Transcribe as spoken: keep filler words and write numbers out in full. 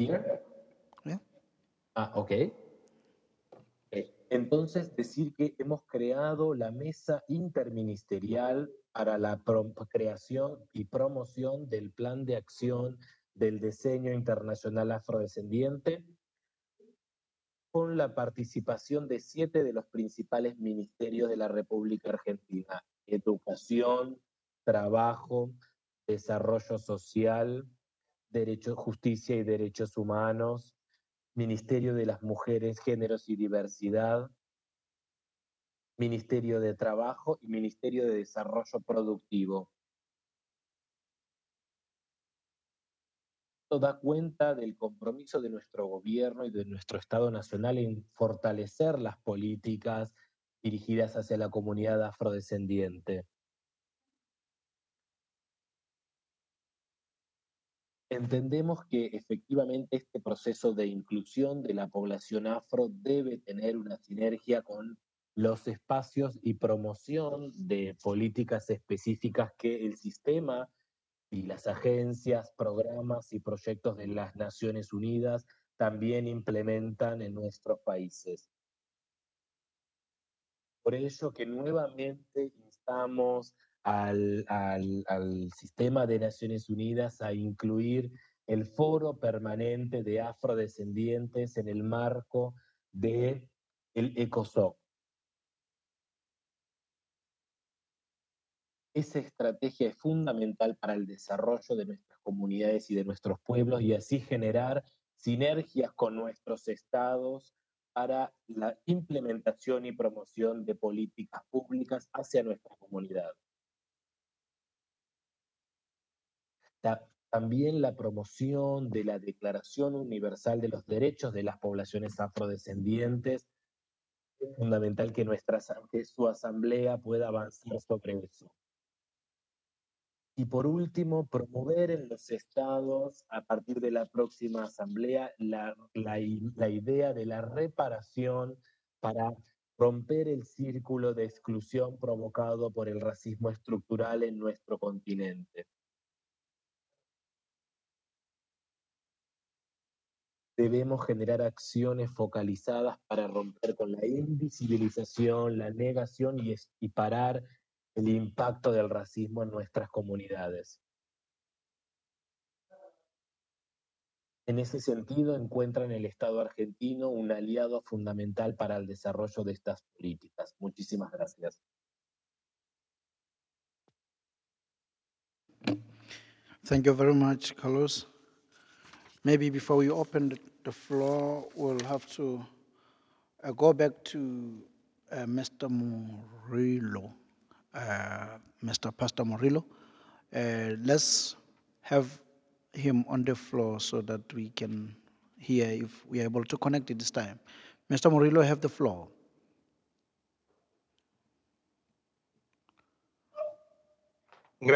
Here? Yeah. Ah, ok. Eh, Entonces, decir que hemos creado la Mesa Interministerial para la pro- creación y promoción del Plan de Acción del Diseño Internacional Afrodescendiente, con la participación de siete de los principales ministerios de la República Argentina: Educación, Trabajo, Desarrollo Social, Derecho, Justicia y Derechos Humanos, Ministerio de las Mujeres, Géneros y Diversidad, Ministerio de Trabajo y Ministerio de Desarrollo Productivo. Esto da cuenta del compromiso de nuestro gobierno y de nuestro Estado Nacional en fortalecer las políticas dirigidas hacia la comunidad afrodescendiente. Entendemos que efectivamente este proceso de inclusión de la población afro debe tener una sinergia con los espacios y promoción de políticas específicas que el sistema y las agencias, programas y proyectos de las Naciones Unidas también implementan en nuestros países. Por ello que nuevamente instamos al, al, al sistema de Naciones Unidas a incluir el Foro Permanente de Afrodescendientes en el marco de el ECOSOC. Esa estrategia es fundamental para el desarrollo de nuestras comunidades y de nuestros pueblos, y así generar sinergias con nuestros estados para la implementación y promoción de políticas públicas hacia nuestra comunidad. Ta- También la promoción de la Declaración Universal de los Derechos de las Poblaciones Afrodescendientes. Es fundamental que, nuestra, que su asamblea pueda avanzar sobre eso. Y por último, promover en los estados, a partir de la próxima asamblea, la, la, la idea de la reparación para romper el círculo de exclusión provocado por el racismo estructural en nuestro continente. Debemos generar acciones focalizadas para romper con la invisibilización, la negación y, y parar el impacto del racismo en nuestras comunidades. En ese sentido, encuentra en el Estado argentino un aliado fundamental para el desarrollo de estas políticas. Muchísimas gracias. Thank you very much, Carlos. Maybe before we open the, the floor, we'll have to uh, go back to uh, Mister Murillo, uh, Mister Pastor Murillo. Uh, let's have him on the floor so that we can hear if we are able to connect it this time. Mister Murillo, have the floor.